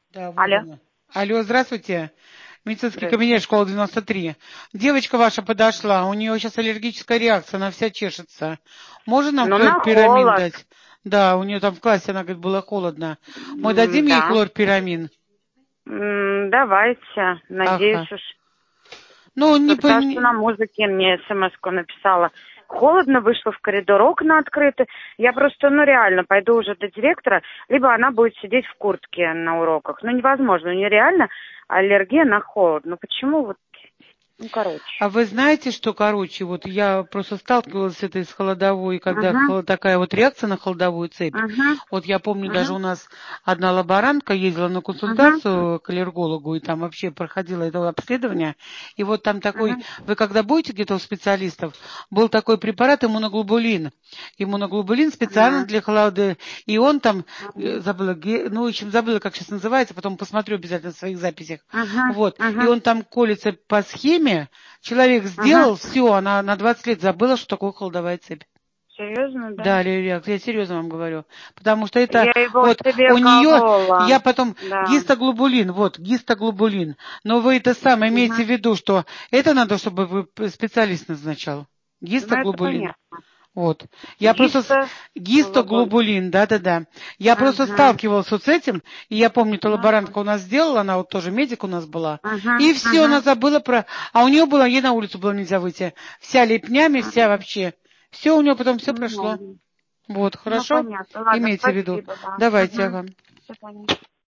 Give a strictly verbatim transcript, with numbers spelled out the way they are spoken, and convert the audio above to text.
Да, вот Алло. она. Алло, здравствуйте. Медицинский Здравствуйте. кабинет, школа девяносто три. Девочка ваша подошла, у нее сейчас аллергическая реакция, она вся чешется. Можно нам Ну, на хлорпирамин холод. дать? Да, у нее там в классе, она говорит, было холодно. Мы М, дадим ей Да. хлорпирамин? М, Давайте. Ага. Надеюсь уж. Ну, не по... Потому что на музыке мне смс-ку написала. Холодно, вышла в коридор, окна открыты. Я просто, ну реально, пойду уже до директора, либо она будет сидеть в куртке на уроках. Ну невозможно, у нее реально аллергия на холод. Ну почему вот, ну короче. А вы знаете, что, короче, вот я просто сталкивалась с этой с холодовой, когда Угу, холо- такая вот реакция на холодовую цепь. угу, Вот я помню, даже угу, у нас одна лаборантка ездила на угу, консультацию к аллергологу, и там вообще проходила это обследование. И вот там такой, угу, вы когда будете где-то у специалистов, был такой препарат иммуноглобулин. Иммуноглобулин специально для холода, и он там, э, забыла, ге- ну, в общем, забыла, как сейчас называется, потом посмотрю обязательно в своих записях. угу, Вот, и угу, он там колется по схеме. Человек угу. сделал, все, она на двадцать лет забыла, что такое холодовая цепь. Серьезно, да? Да, Лилия, я серьезно вам говорю. Потому что это, Я его вот, себе у нее, колола. я потом, Да. гистоглобулин, вот, гистоглобулин. Но вы это самое Угу. имеете в виду, что это надо, чтобы вы специалист назначал. Ну это Гистоглобулин. понятно. Вот. Я просто... с- Гисто. Глобуль. Гистоглобулин, да-да-да. Я просто Угу. сталкивалась вот с этим, и я помню, эта Ну, лаборантка у нас сделала, она вот тоже медик у нас была, угу, и все, она угу. забыла про... А у нее было, ей на улицу было нельзя выйти. Вся лепнями, вся вообще. Все у нее потом все прошло. Ну, Вот, ну, хорошо? понятно. Ладно, Имейте в виду. спасибо, да. Давайте, Угу. ага. До свидания.